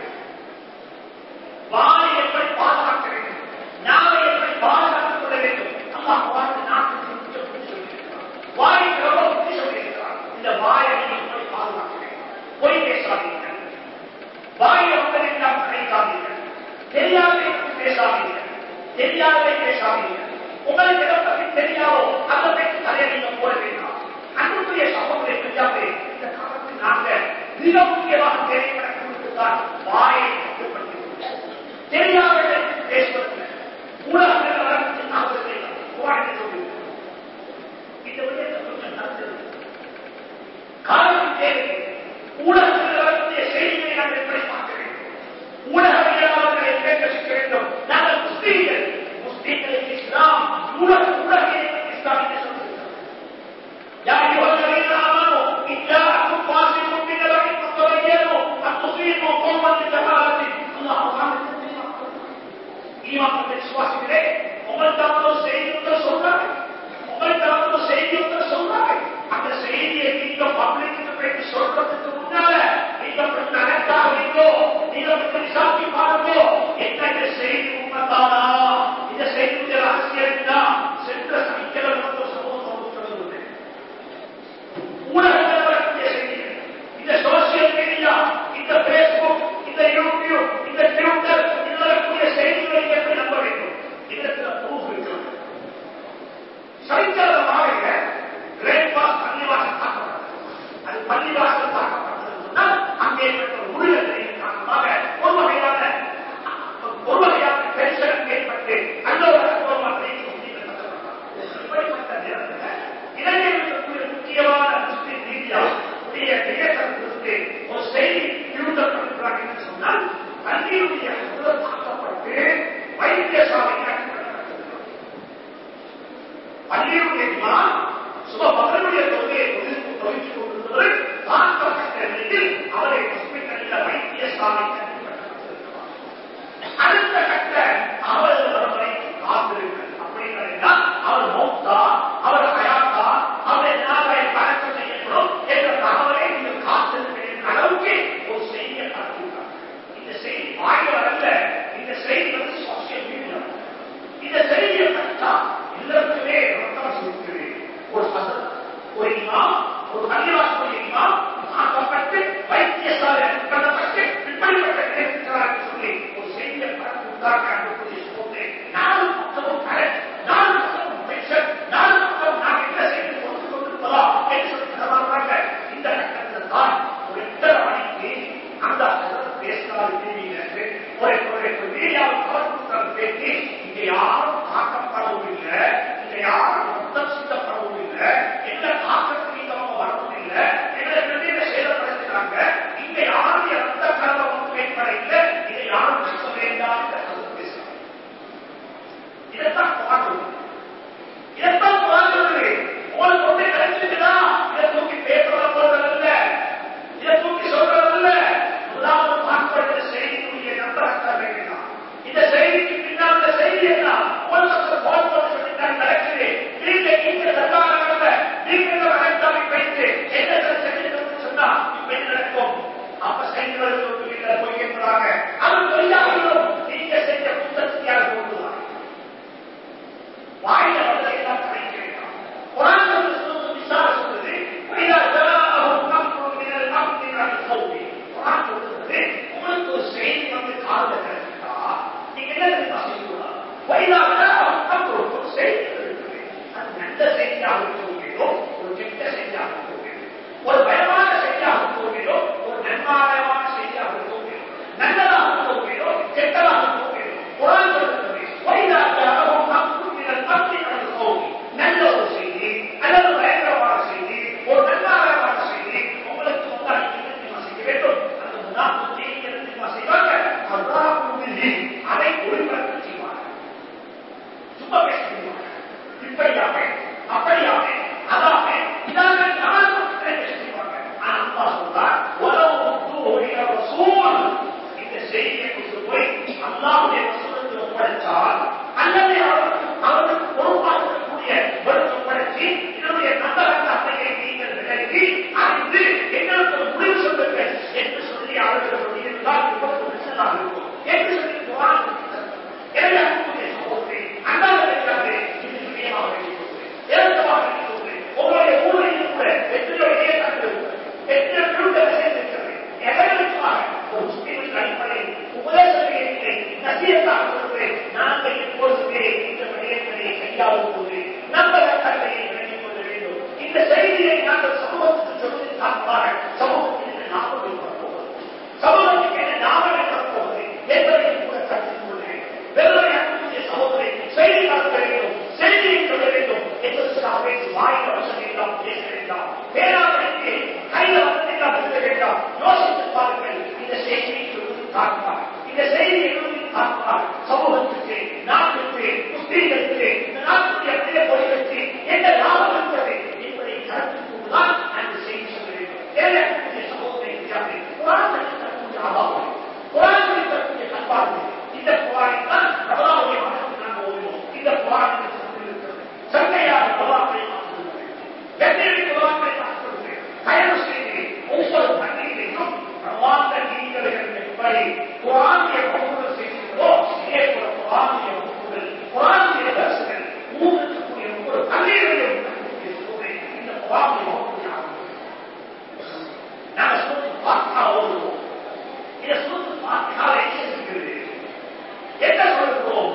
Speaker 1: வாயை எப்படி பாதுகாக்க வேண்டும், நாவை எப்படி பாதுகாத்துக் கொள்ள வேண்டும். அல்லாஹ் குரானுக்கு நாட்டுக்கு முக்கியம் புத்தி சொல்லியிருக்கிறார். வாய்க்கு ரொம்ப புத்தி சொல்லியிருக்கிறார். இந்த வாயை நீங்கள் எப்படி பாதுகாக்க வேண்டும். பொய் பேசாதீர்கள், வாயை மக்களெல்லாம் நினைக்காதீர்கள், தெரியாததை பேசாதீர்கள், தெரியாததை பேசாதீர்கள். உங்களுக்கு எதை பற்றி தெரியாதோ அதை பற்றி தலையை நீங்கள் போட வேண்டாம். அன்புக்குரிய சமூகத்தை தெரியாதே இந்த காலத்தில் நாங்கள் மிக முக்கியமாக தேவைப்படக்கூடியதுதான் வாயை கட்டுப்படுத்தி தெரியாததை பேசுவது. ஊடகங்கள் வளர்ச்சி நாங்கள் சொல்லி இந்த விடயத்தை கொஞ்சம் நடந்தது காலத்தில் தேவை. ஊடகங்கள் வரக்கூடிய செய்திகளை நாங்கள் எப்படி பார்க்க வேண்டும், ஊடகவியலாளர்களை கேட்க சிக்க வேண்டும். நாங்கள் முஸ்லீம்கள், முஸ்லீம்களுக்கு இஸ்லாம் ஊடக ஊடகங்களை பற்றி இஸ்லாம் என்று சொல்லுங்கள். يا أيها الذين آمنوا إن جاءكم فاسق بنبأ فتبينوا أن تصيبوا قوما بجهالة. الله تعالى ஈமான் விசுவாசிகளே, உங்கள்கிட்ட செய்திகள் சொல்றாங்க, உங்கள்கிட்ட செய்திகள் சொல்றாங்க. அந்த செய்தியை நீங்க பப்ளிக்கு போயிட்டு சொல்றதுக்கு முன்னால நீங்க நடத்தாதீங்களோ, நீங்க விசாரிச்சு பாருங்க. என்ன இந்த செய்தி உண்மைதானா, இந்த செய்தியுடைய ரகசியம் தான் சென்ற சனிக்கிழமை சமூகம் சொல்லுவது. ஊடகங்கள் வரக்கூடிய செய்திகள், இந்த சோசியல் மீடியா, இந்த பேஸ்புக், இந்த யூடியூப், இந்த ட்விட்டர், இதில் வரக்கூடிய செய்திகளை எப்படி நம்ப வேண்டும்? இதற்கு ப்ரூஃப் இருக்கிறது. சனிக்கிழமை மாலையில கிரேட்பாஸ் பள்ளிவாசல் தாக்கப்பட்டது. அது பள்ளிவாசல் தாக்கப்பட்டது சொன்னால் அங்கே ஊழியர்களின் காரணமாக ஒரு வகையான ஒரு வகையான டென்ஷன் ஏற்பட்டு அல்லோட இப்படிப்பட்ட நேரத்தில் இலங்கையில் இருக்கக்கூடிய முக்கியமான முஸ்லிம் மீடியா உடைய நிகழ்ச்சி ஒரு செய்தி ட்விட்டர் பண்ணுறாங்க என்று சொன்னால் பள்ளியுடைய தாக்கப்பட்டு வைத்தியசாலைக்கு அனுப்பப்பட்டிருக்கிறது. பள்ளியுடைய சுப மகளுடைய தொகையை தொகுத்து கொண்டிருந்தவர்கள் தாக்கப்பட்ட நிலையில் அவரை ஹாஸ்பிட்டலில் வைத்தியசாலைக்கு அனுப்பப்பட்டிருக்கிறார். அடுத்த கட்ட அவரது வரவரை காத்திருக்கிறது. அப்படின்னா அவர் தாக்கப்படவும் இல்லை, இங்க யாரும் ரத்தம் சிந்தப்படவும் இல்லை, எந்த தாக்கத்துக்கு இங்க அவங்க வரவும் இல்லை, எங்களை வெளியில சேதப்படுத்தினாங்க. இங்க யாருடைய ரத்த கலவரம் ஏற்பட இல்லை, இதை யாரும் பேச வேண்டாம் என்று பேசுறாங்க. இதைத்தான் பாடுவது, இதைத்தான் பாடுவது. உங்களுக்கு ஒன்றை கிடைச்சிருக்குதா, இதை தூக்கி பேப்பரை போடுறதில்ல, இதை தூக்கி சொல்றதில்ல. முதலாவது பார்ப்பது செய்தியுடைய நம்பரக்க வேண்டாம். இந்த செய்திக்கு பின்னால் இந்த செய்தி என்ன? உங்களுக்கு போன் போட்டு சொல்லிட்டாங்க நடக்குது. நீங்க நீங்க தர்காரங்கள நீங்க அழைத்தாமி வைத்து என்ன செஞ்சு சொன்னா இப்ப என்ன நடக்கும்? அப்ப செய்திகளுக்கு வீட்டில் போய் கேட்கிறாங்க. அது பொய்யாகிடும். நீங்க செஞ்ச புத்தகத்தியாக போட்டுவாங்க. வாயில வந்து எல்லாம் கிடைக்க வேண்டாம். குரான் சொல்லுவது விசார சொல்லுது. குரான் சொல்லுறது உங்களுக்கு ஒரு செய்தி வந்து காதல கிடைச்சிட்டா நீங்க என்ன தெரியுமா செய்யக்கூடாது? ஒரு செய்தி இருக்குது, அது நல்ல செய்தியாக போகிறோம், ஒரு கெட்ட செய்தியாக போகிறோம், ஒரு பயமான செய்தியாக போகிறோம், ஒரு நன்மாயமான செய்தியாக போகிறோம், நல்லதாக போகிறோம், கெட்டதாக போகிறோம். குரான் சொல்லுறது நல்ல ஒரு செய்தி அல்லது பயங்கரமான செய்தி, ஒரு நன்மாயமான செய்தி உங்களுக்கு முன்னாடி செய்ய வேண்டும். அந்த முன்னாடி செய்வாங்க, அதை ஒளிபரப்பு செய்வாங்க. சும்மா பேச செய்வாங்க. இப்படியாக அப்படியாக அதாக இதாக நானும் செய்வாங்க. அப்பா சொல்றார், உறவு சூழ் இந்த செய்தியை கொண்டு போய் அல்லாஹ்வுடைய ரசூலுக்கு ஒப்படைத்தால் அல்லது அவருக்கு பொறுப்பாக்கக்கூடிய ஒப்படைச்சி இதனுடைய நம்பகத்த அன்னையை நீங்கள் விலகி அறிந்து எங்களுக்கு முடிவு சொல்லுங்கள் என்று சொல்லி அவர்கள் சொல்லியிருந்தால் விபத்து நிச்சயமாக இருக்கும் என்று சொல்லி குரான் எனவே அன்புடைய சகோதரி அண்ணாவது இது நிச்சயமாக இலக்கமாக இருக்கிறது. உங்களுடைய ஊரில் கூட எத்தனையோ இடையே எத்தனை திருத்த இருக்கிறது. எதற்காக ஒரு முஸ்லிமின் அடிப்படையில் உபதேசத்தை நசியத்தாக சொல்வது நாங்கள் இப்பொழுது இந்த விடயங்களை கையாளும் போது நம்பகத்தன்மையை விளங்கிக் கொள்ள வேண்டும். இந்த செய்தியை நாங்கள் சமூகத்துக்கு சொல்லி காட்டுவாங்க. சமூகத்தில் லாபம் ஏற்படுத்துவது, சமூகத்துக்கு என்ன லாபம் ஏற்படுத்துவது என்பதை கூட கருத்தில் கொள்ள வேண்டும். வெறுமை அன்புடைய சகோதரை செய்தி பார்க்க வேண்டும், செய்தியை சொல்ல வேண்டும் என்பதற்காக பேசி வாயில வசதி எல்லாம் பேச வேண்டாம். பேராவதற்கு கையில வசதி எல்லாம் பேச வேண்டாம். யோசித்து பாருங்கள். இந்த செய்தியை சொல்லி காட்டுவார், இந்த செய்தியை எழுதி காட்டுவார். சமூகத்துக்கு, நாட்டுக்கு, முஸ்லீம்களுக்கு, இந்த நாட்டுடைய அப்படியே பொறிகளுக்கு என்ன லாபம் இருக்கிறது என்பதை கருத்தில் கொண்டுதான் அந்த செய்தி சொல்ல வேண்டும். ஏழைய சமூகத்தை குரான் தரக்கூடிய அபாவம், குரான் தரக்கூடிய பண்பாடு. இந்த குரானில் தான் ரமலானுடைய மாதத்தில் நாங்கள் ஓடுவோம். இந்த குரானில் இருக்கிறது சங்கையாக குரானை மாற்றுகிறது, வெற்றியை குரானை மாற்றுகிறது. தயவு செய்து ஒவ்வொரு பண்டிகையும் ரமலான் நீங்கள் எப்படி குரானிய வகுப்புகள் செய்கிறதோ இதே போல குரானிய வகுப்புகள், குரானிய தரிசனங்கள் ஊர் இருக்கக்கூடிய ஒவ்வொரு பள்ளிகளையும் இந்த குரானிய வகுப்புகள் நாங்கள் சொல்லி பார்த்தா ஓடுவோம். இதை சொல்லி பார்த்தா என்ன இருக்கிறது, என்ன சொல்லுகிறோம்?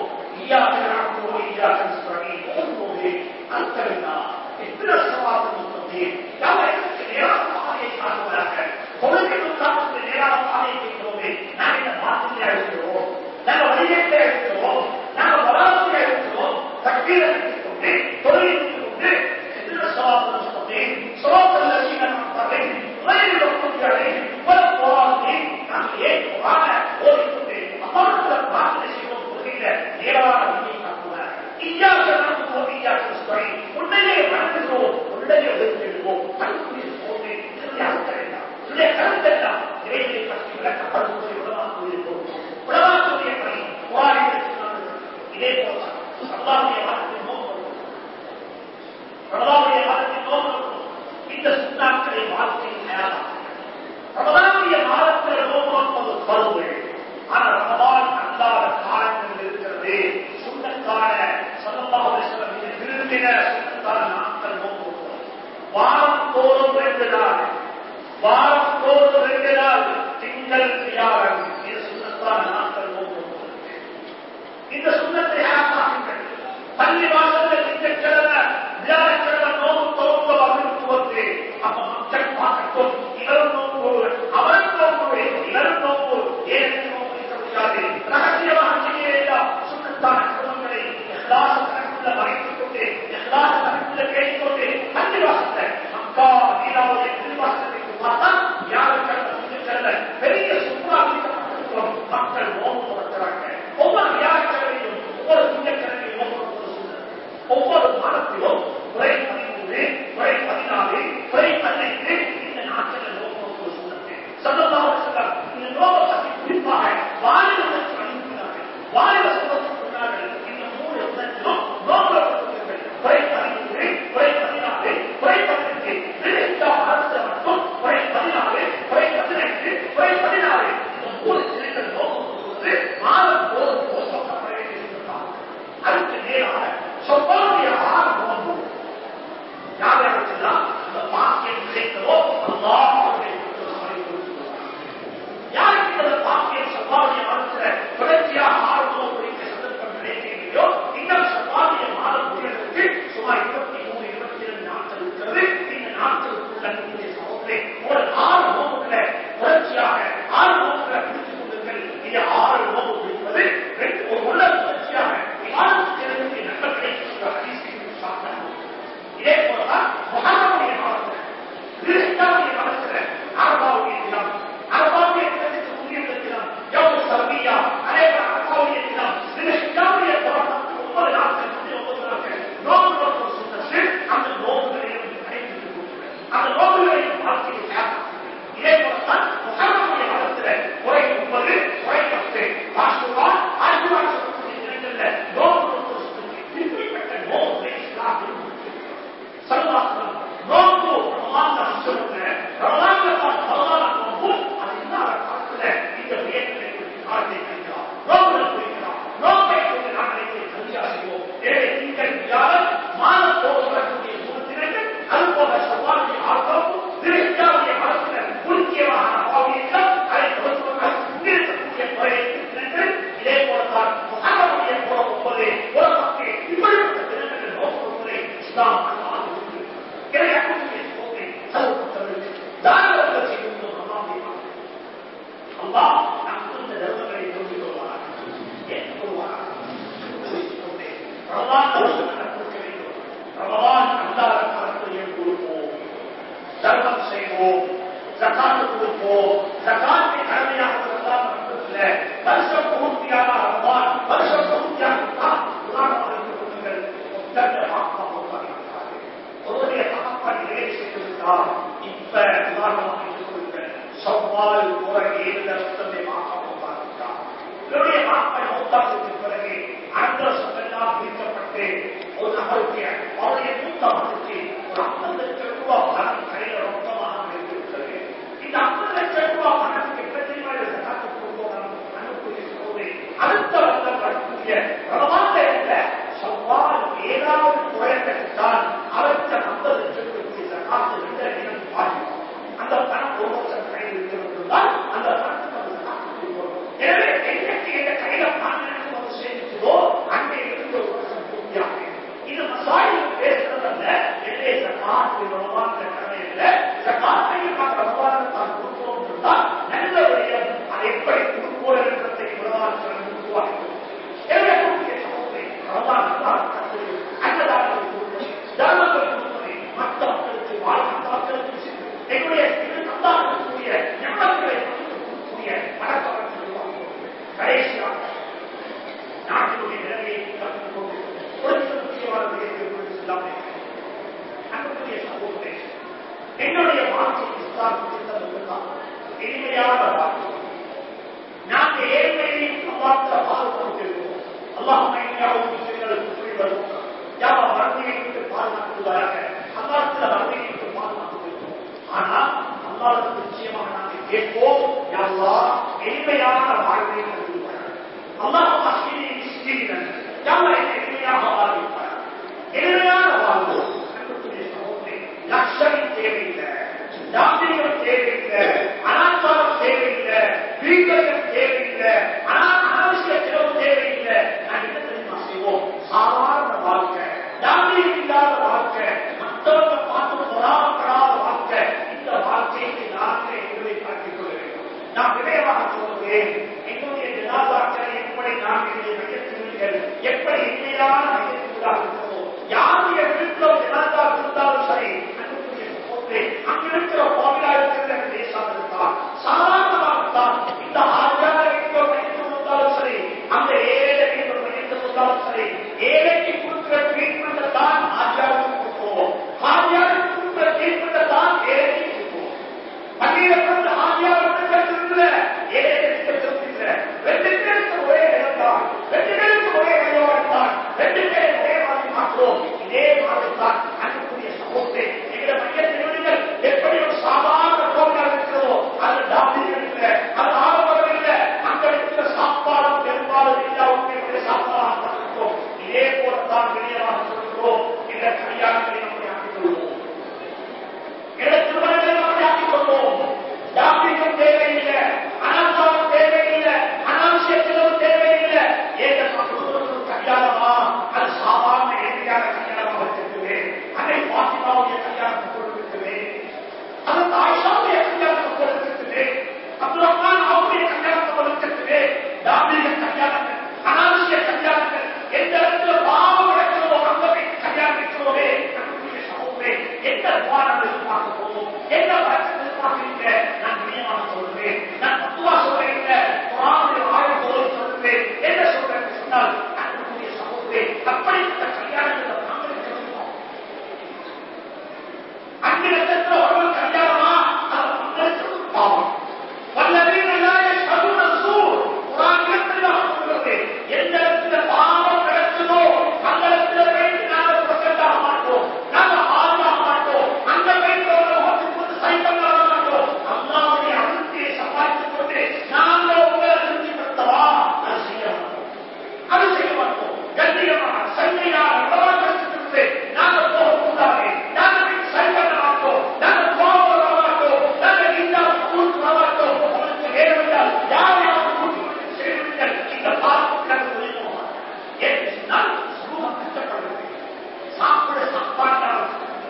Speaker 1: ஓடும்போது அர்த்தம்னா எத்தனை சவால்கள் நேரான பாதையை காட்டுவதாக தொழில்நுட்ப நேரான பாதையை கேட்கிறோமே. நாங்கள் இந்த பாத்திரியா இருக்கிறோம், நாங்கள் வழிகேட்டை இருக்கிறோம், நாங்கள் வராமலே இருக்கிறோம். தக்கீரை எடுத்துக்கொண்டு தொழில் கொண்டு எத்தனை சவால்கள் சொன்னேன். சவால்கள் நாங்கள் ஏன் போராட ஓடிக்கொண்டு அம்மாவுக்கு பிரார்த்தனை செய்வோம். கொள்கையில நேரான வழியை காட்டுவார். உன்னையே வளர்ந்துகிறோம், உன்னையே எதிர்த்தெழுவோம். தன்னுடைய சோதனை இதனுடைய அர்த்தம் வேண்டாம், இதனுடைய கருத்து வேண்டாம். இறைவனை பற்றி விளக்கப்படுவதை உலமாக்கு இருக்கும். உலமாக்குடைய பணி போராடிகள் இதே போலதான் அல்லாஹ்வுடைய வாதத்தில் நோக்கம், அல்லாஹ்வுடைய வாதத்தில் நோக்கம் இந்த சுண்ணாக்களை வாழ்க்கையில் தயாராக ரமலானுடைய மாதத்தில் நோக்கம் பருவ. ஆனால் ரமலான் அல்லாத காலங்கள் இருக்கிறது. சுண்ணத்தான ஸல்லல்லாஹு அலைஹி வஸல்லம் விரும்பின சுண்ணத்தான நாட்கள் நோக்கம். வாரம் தோறும் ரெண்டு நாள், வாரம் தோறும் ரெண்டு நாள் திங்கள் வியாழன் இது சுண்ணத்தான நாட்கள் நோக்கம். இந்த சுண்ணத்தை ஆக்காக்குங்கள். பள்ளி வாசல்கள் திங்கட்கிழமை வியாழக்கிழமை நோக்கு தோற்று அவர்களுக்கு வந்து அப்ப மக்கள் பார்க்கட்டும் இவரும் நோக்கு அவரும் நோக்கு இவரும் நோக்கு ஏன் நோக்கு இருக்க முடியாது. ரகசியமாக செய்ய வேண்டாம். சுண்ணத்தான குடும்பங்களை மாதத்திலோ குறை பதிமூணு குறை பதினாலு குறை பதினைந்து இந்த நாட்களில் நோக்கம் சொன்னது சல்லல்லாஹு இந்த நோக்க பற்றி குறிப்பாக வாலிபர்களுக்கு அனுப்பினார்கள். வாலிப சம்பவத்துக்கு சொன்னார்கள் இந்த மூணு இடத்திலும் நோக்கப்படுத்தீர்கள். குறை பதிமூணு குறை பதினாலு குறை பதினைந்து மாதத்தில் மட்டும் குறை பதினாலு குறை பதினைந்து குறை பதினாலு இந்த மூணு தினங்கள் நோக்கம் கொடுப்பது மாதம் போதும் போசப்பட வேண்டியிருந்தார். அதுக்கு நேராக சொல்லாவுடைய ஆறு நோக்கம் யார் யாருக்கெல்லாம் இந்த பாக்கியம் கிடைத்ததோ அல்லாஹ் யாருக்கு இந்த பாக்கியம் சவாலிய மாதத்தில் தொடர்ச்சியாக ஆர்வம் குறித்த சந்தர்ப்பம் கிடைக்கலையோ இன்னும் சவாலிய மாதம் முடிவதற்கு சுமார் இருபத்தி மூணு இருபத்தி இரண்டு நாட்கள் இருக்கிறது. இந்த நாட்களுக்குள்ள நம்முடைய சகோதரே ஒரு ஆறு நோக்குகளை தொடர்ச்சியாக ஆறு நோக்குகளை பிடித்துக் கொள்ளுங்கள். இந்த ஆறு நோக்கு பிடிப்பது ஒரு உள்ள தொடர்ச்சியாக விவாதத்திற்கு நல்ல கிடைக்கின்ற அதிசயம் சாப்பிட்டாங்க. இதே போலதான் மகானுடைய மாதத்தில் கிறிஸ்தாவுடைய மாதத்தில் ஆர்வாவுடைய தினம் அரபாவுடைய தினத்துக்கு முன்னிருந்த தினம் யௌமு சர்வியா அதே போல அரபாவுடைய தினம் இந்த ஹிஜாவுடைய தொடர்ந்து ஒன்பது நாட்கள் முன்னே ஒன்பது நாட்கள் நோக்கு நோக்கு சொன்னது அந்த நோக்குகளையும் கடைபிடித்துக் கொள்கிறது. அந்த நோக்குகளையும் வாழ்க்கையை சேர்ந்தார். இதே போலதான் முகமதுடைய மதத்தில் குறை முப்பது குறை பத்து ஆசுவா ஆசுவா சொல்லக்கூடிய தினங்கள்ல நோக்கு நோக்கு சொன்னது இப்படிப்பட்ட நோக்குகளை இஸ்லாம் சர்வாசனம் நோக்கு ரமலான் சொல்லுங்க ரமலான் ரமலான் நோக்கு அது இல்லாத காலத்துல இந்த வியர்களை காலத்தை குறிக்கலாம் நோக்குகளை குறிக்கலாம் நோக்கை கொண்டு நாங்களை கல்வியா செய்வோம். எனவே திங்கள் வியாழன் மாதத்தோடு வரக்கூடிய மூணு தினங்கள் அதுபோல சவாலுடைய ஆர்வம் திருச்சாவுடைய மனசுல முக்கியமான அப்பாவியங்கள் அதை முன்னிறுத்தக்கூடிய முறையை தினங்கள் இதே போலதான் முகமதுடைய போல ஒன்பது ஒரு பத்து இப்படிப்பட்ட தினங்கள் நோக்குவதை இஸ்லாம் தர்மம் செய்வோம், ஜகாத்து கொடுப்போம். ஜகாத்தை கடமையாக இருந்தால் மட்டுமில்லை, வருஷம் பூர்த்தியான ரமலான் வருஷம் பூர்த்தியாக உதாரணமாக கொடுங்கள். ஒருவருடைய தகப்பன் நிலை செய்திருந்தால் இப்ப உதாரணமாக கொடுங்கள். செவ்வாய் உறவு ஏழு ரத்தத்தை மாற்றப்பட்டார். இவருடைய மாப்பை மூத்தாக்கு பிறகு அந்த சொல்லாம் பிரிக்கப்பட்டு ஒரு நபருக்கு அவருடைய மூத்த மகனுக்கு ஒரு ஐம்பது லட்சம் ரூபாய் பணம் கையில ரொம்பமாக வைத்திருக்கிறது. இந்த ஐம்பது லட்சம் ரூபாய் பணத்துக்கு எப்படி காத்து கொடுப்போம் அனுப்பக்கூடிய சோதனை அடுத்த வருடம் வரக்கூடிய பிரமாண்ட செவ்வாய் ஏதாவது குறைந்தால் அவருக்கு ஐம்பது லட்சத்துக்கு காத்து எந்த இடம் பாதிக்கும். அந்த பணம் ஒரு லட்சம் கையில் இருக்கிறதால் அந்த பணத்துக்கு அவர் காத்து கொடுப்போம். எனவே என்னைக்கு எந்த கையில பணம் வந்து சேமிச்சதோ அங்கே இருந்து ஒரு வருஷம் பூர்த்தியாக இது மசாயில் பேசுறதல்ல. எனவே காத்து ரமலான் கடமையில்லை. காத்தையும் நாங்கள் ரமலான் தான் கொடுப்போம் என்றால் நல்ல விடயம். அதை எப்படி கொடுப்போம் என்றதை ரமலான் உருவாக்கி எனவே ரமலான் அன்னதானங்களை கொடுப்பது தர்மங்களை கொடுப்பது மற்ற மக்களுக்கு வாழ்க்கைக்கு எங்களுடைய சந்தானக்கூடிய ஞானங்களை கொடுக்கக்கூடிய பழக்கவழக்கங்களை உருவாக்குவது. கடைசியாக நாட்டினுடைய நிலையை கற்றுக் கொண்டு ஒரு முக்கியமான விடயத்தை சொல்லாமல் அன்புக்குரிய சகோதரே, என்னுடைய வாழ்க்கை இஸ்லாம் எளிமையான வாழ்க்கை. நாங்கள் ஏழ்மையை அல்லாஹ்வுக்கு பாதுகாத்திருக்கிறோம். அல்லாஹ் புரிவரும் யாவ வறுமையிற்கு பாதுகாத்துவதாக அல்லாஹ்வுக்கு வறுமையிற்கு பாதுகாத்திருக்கிறோம். ஆனால் அல்லாஹ்வுக்கு நிச்சயமாக நாங்கள் கேட்போம், யா அல்லாஹ் எளிமையான வாழ்வை தருவார். அல்லாஹ் அஸ்மினி மிஸ்கீனன் யா அல்லாஹ் என்னை எளிமையாக வாழ்விப்பார். எளிமையான வாழ்வு அன்புக்குரிய சகோதரே, லட்சம் தேவையில்லை, தாம்பியம் தேவையில்லை, அனாச்சாரம் தேவையில்லை, வீக்கம் தேவையில்லை, அனாவசிய செலவு தேவையில்லை. நான் என்ன தெரியுமா செய்வோம்? சாதாரண வாழ்க்கை, தாம்பியம் இல்லாத வாழ்க்கை, மற்றவங்க பார்த்து பொறாமப்படாத வாழ்க்கை. இந்த வாழ்க்கைக்கு நாங்களே எங்களை காட்டிக் கொள்ள வேண்டும். நான் விரைவாக சொல்லுவேன், என்னுடைய ஜனாதாக்களை எப்படி நாங்கள் மையத்தினீர்கள், எப்படி இன்மையான மையத்திற்காக இருக்கிறோம். யாருடைய வீட்டில் ஜனாதா இருந்தாலும் சரி, அங்கிருக்கிற கோவிலா இருக்கிற தேசம் இருந்தால் சாதாரணமாகத்தான் இந்த ஆஜார வீட்டோர் மையத்தில் வந்தாலும் சரி, அந்த ஏழை வீட்டோர் மையத்தில் வந்தாலும் சரி, ஏழைக்கு கொடுக்கிற ட்ரீட்மெண்ட் தான் எங்களை கல்யாணங்களை நம்மை ஆக்கிக் கொள்வோம், எங்களை திருமணங்களை நம்மை ஆக்கிக் கொள்வோம். டாக்டரிக்கும் தேவையில்லை, அனாதாரம் தேவையில்லை, அனாவசியத்திலும் தேவையில்லை. ஏக குடும்பத்திற்கு கல்யாணமா அது சாதாரண எளிமையான கல்யாணமாக இருக்கிறது. அதை பாத்திமாவுடைய கல்யாணத்தை கொடுக்கிறது, அது ஆயிஷாவுடைய கல்யாணத்தை கொடுக்கிறது, அப்துல் ரஹ்மான் அவருடைய கல்யாணத்தை கொடுக்கிறது. டாக்டரிக கல்யாணங்கள், அனாவசிய கல்யாணங்கள், எந்த இடத்துல பாவம் நடக்கிறதோ அங்க போய் கல்யாணம் வைக்கிறோமே நம்முடைய சமூகமே எந்த விவாதம் எதிர்பார்க்க போவோம், என்ன வழக்கத்தை எதிர்பார்க்கிறீங்க? நான் நிச்சயமாக சொல்றேன், நான் பத்துவா சொல்றேன், குர்ஆனுடைய ஆயத்தோடு சொல்றேன். என்ன சொல்றேன் சொன்னால் நம்முடைய சமூகமே அப்படிப்பட்ட கல்யாணங்களை நாங்கள் இருக்கிறோம். அஞ்சு லட்சத்துல ஒரு கல்யாணமா அதை பங்களிக்கிறது பாவம். வல்லவீன எந்த இடத்துல பாவம் நடக்குதோ அந்த இடத்துல போயிட்டு நாங்கள் பிரசன்ட் ஆக மாட்டோம், நாங்கள் ஆளாக மாட்டோம், அங்க போயிட்டு கொண்டு சைக்கிள் வர மாட்டோம். அல்லாவுடைய அழுத்தியை சம்பாதித்துக் கொண்டு நாங்கள் உங்களை திருப்திப்படுத்தவா அது செய்ய மாட்டோம், அது செய்ய மாட்டோம். கண்ணியமான சந்தையான உலகத்திலிருந்து நாங்கள் போகக்கூடாது, நாங்கள் போய் சைக்கிள் வர மாட்டோம், நாங்கள் கோபம் வர மாட்டோம், நாங்கள் இந்தியா கூட்டு வர மாட்டோம். உங்களுக்கு வேறுவிட்டால் யார் யாரும் கூட்டு செய்வீர்கள் இந்த பாவம் கஷ்டப்படுறது சாப்பிட சாப்பாட்டால்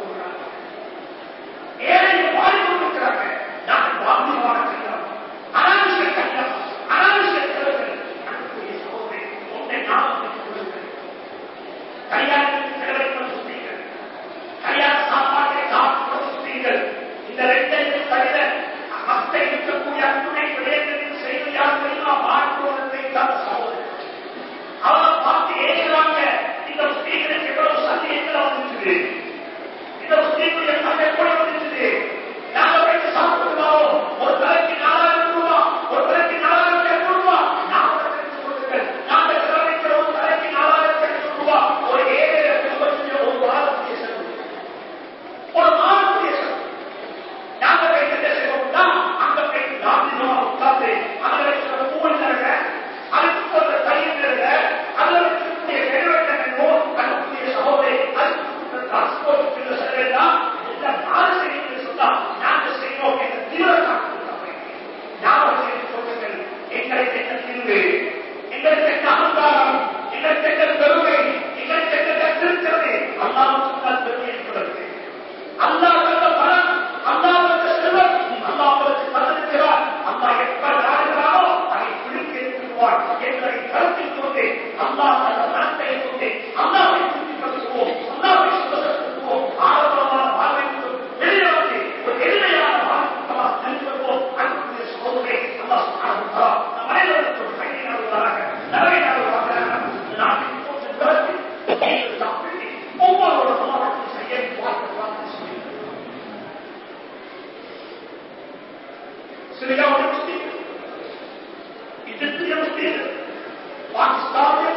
Speaker 1: ஏழை வாழ்ந்துருக்கிறாங்க. நாங்கள் பாதிவான கல்யாணம், அனாவசிய கல்யாணம், அனாவசிய செலவுகள் அனுப்பிய சோதனை ஒன்றை ஞாபகத்தில் கொள்ளுங்கள். கல்யாணத்துக்கு செலவழிப்பது சுத்தீர்கள், கல்யாண சாப்பாட்டை சாப்பிடுவது சுத்தீர்கள். இந்த ரெண்டையும் தவிர மற்ற இருக்கக்கூடிய அத்துணை விடயங்களில் செய்து யார் தெரியுமா மாற்றுவதை தான் சோதனை. அவரை பார்த்து ஏற்கிறாங்க. இந்த முஸ்லீம்களுக்கு எவ்வளவு சந்தேகங்கள் வந்துச்சு, இந்த முஸ்லீம்களுடைய சண்டை கூட வந்துச்சு. நாங்கள் போயிட்டு சாப்பிட்டுருவோம், ஒரு தலைக்கு நாலாயிரம் ரூபா, ஒரு தலைக்கு நாலாயிரத்தி எண்ணூறு ரூபா நாங்கள் தெரிந்து கொள்ளுங்கள். நாங்கள் செலவழிக்கிற ஒரு தலைக்கு நாலாயிரத்தி எண்ணூறு ரூபா ஒரு ஏழை குடும்பத்துக்கு ஒரு வாரத்துடைய செலவு, ஒரு மாதத்துடைய செலவு. நாங்கள் போயிட்டு என்ன செய்வோம்னா அங்க போயிட்டு காந்திமா உட்கார்ந்து அதில் இருக்கிற பூவல்ல அதுக்கு ஒரு தையல் அதுல இருக்கக்கூடிய வேறுவட்டங்களோ அதற்குரிய சகோதரி அதுக்கு டிரான்ஸ்போர்ட் செலவெல்லாம் எல்லாம் நாலு செய்யுங்கள் சொன்னா நாங்கள் செய்வோம் என்ற தீவிரத்தாக்கு ஞாபகம் செய்து கொள்ளுங்கள். எங்களுக்கு என்ன தீர்வு, எங்களுக்கு என்ன அகங்காரம், எங்களுக்கு என்ன பெருமை, எங்களுக்கு என்ன திருக்கிறது? அல்லாவுக்கு தான் பெருமை இருக்கிறது. அல்லாஹ் தந்த பணம், அல்லாஹ் தந்த செல்வம் அல்லாஹ் அவருக்கு தந்திருக்கிறார். அல்லாஹ் எப்ப நாடுகிறாரோ அதை பிடிக்க இருக்கிறார் என்பதை கருத்தில் கொண்டு அல்லாஹ் தந்த பணத்தை கொண்டு அல்லாஹ்வை திருப்திப்படுத்துவோம், அல்லாஹ்வை சுத்தப்படுத்துவோம். ஆரம்பமான வாழ்வைக்கு வெளியே வந்து ஒரு எளிமையான வாழ்க்கை தெரிவிப்போம். அன்புக்குரிய சகோதரரை அல்லாஹ் சுப்ஹானஹு நம் அனைவருக்கும் ஒரு கையை நாடுவதாக, நலவை நாடுவதாக. நாட்டின் போன்று பிறகு ஒவ்வொரு மாவட்டத்தில் செய்ய பார்க்க சிரியாவுடைய முஸ்லீம்கள், இஜிப்திய முஸ்லீம்கள், பாகிஸ்தானிய